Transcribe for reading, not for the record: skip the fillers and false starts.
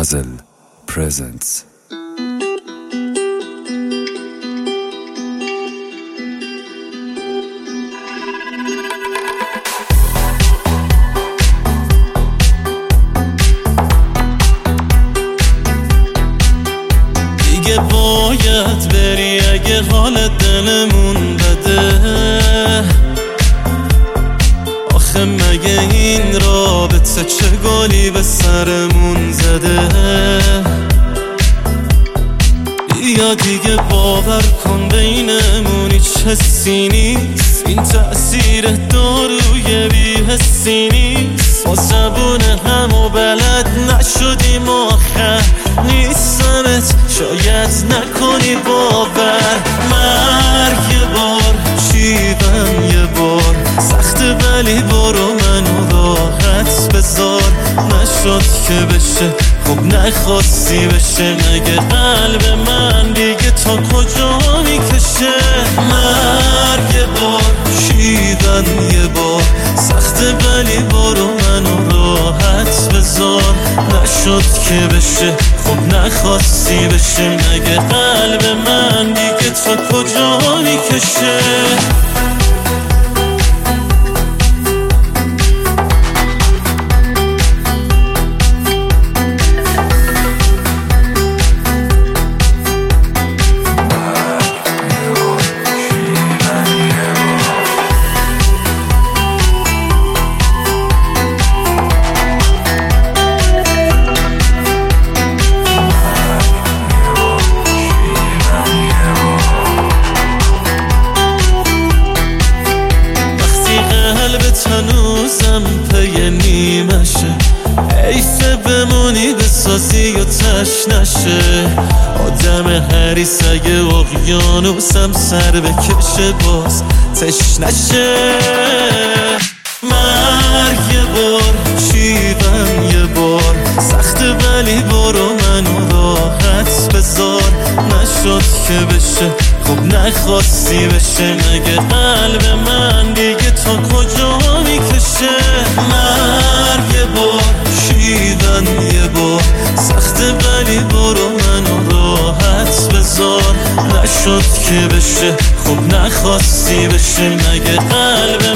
Puzzle presents. دیگه باید بری اگه حال دلمون بده. آخه مگه این رابطه چه گلی به سرمون زده؟ یا دیگه باور کن بینمون هیچ حسی نیست، این تأثیر داروی بی‌حسی نیست. ما زبون همو بلد نشدیم آخر نیستمت شاید نکنی باور. مرگ یه بار شیون یه بار سخته ولی برو منو راحت بذار. نشد که بشه خب نخواستی بشه، مگه قلب من دیگه تا کجا میکشه؟ مرگ یه بار شیون یه بار سخته ولی برو منو راحت بذار. نشد که بشه خب نخواستی بشه، مگه قلب من دیگه تا کجا میکشه؟ هنوزم پی نیمشه، حیفه بمونی بسازی و تش نشه. آدم حریص اگه اقیانوسم سر بکشه باز تش نشه. مرگ یه بار شیون یه بار سخته ولی برو منو راحت بذار. نشد که بشه خب نخواستی بشه، مگه قلب من دیگه تا کجا میکشه؟ مرگ یه بار شیون یه بار سخته ولی برو منو راحت بذار. نشد که بشه خب نخواستی بشه، مگه قلب